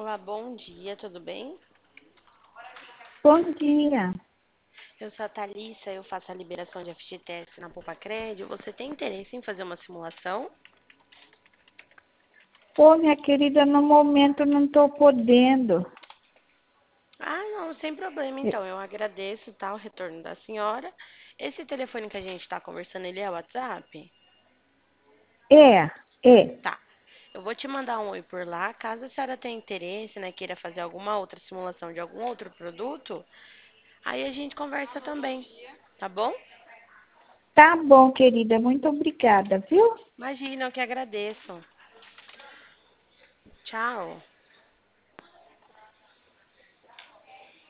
Olá, bom dia, tudo bem? Bom dia. Eu sou a Thalissa, eu faço a liberação de FGTS na Poupa Crédito. Você tem interesse em fazer uma simulação? Pô, minha querida, no momento não estou podendo. Ah, não, sem problema então. Eu agradeço, tá, o retorno da senhora. Esse telefone que a gente está conversando, ele é o WhatsApp? É, é. Tá. Eu vou te mandar um oi por lá. Caso a senhora tenha interesse, né, queira fazer alguma outra simulação de algum outro produto, aí a gente conversa também, tá bom? Tá bom, querida. Muito obrigada, viu? Imagina, eu que agradeço. Tchau.